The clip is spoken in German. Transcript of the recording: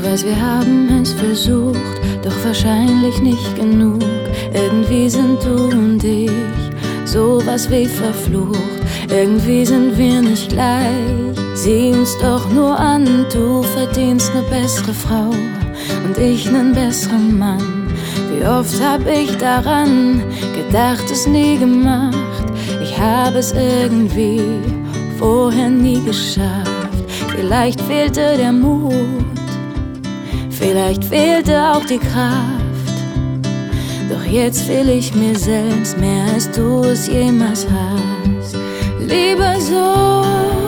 weiß, wir haben es versucht, doch wahrscheinlich nicht genug. Irgendwie sind du und ich sowas wie verflucht. Irgendwie sind wir nicht gleich. Sieh uns doch nur an, du verdienst ne bessere Frau und ich nen besseren Mann. Wie oft hab ich daran gedacht, es nie gemacht. Ich hab es irgendwie vorher nie geschafft. Vielleicht fehlte der Mut, vielleicht fehlte auch die Kraft. Doch jetzt will ich mir selbst mehr, als du es jemals hast. Lieber so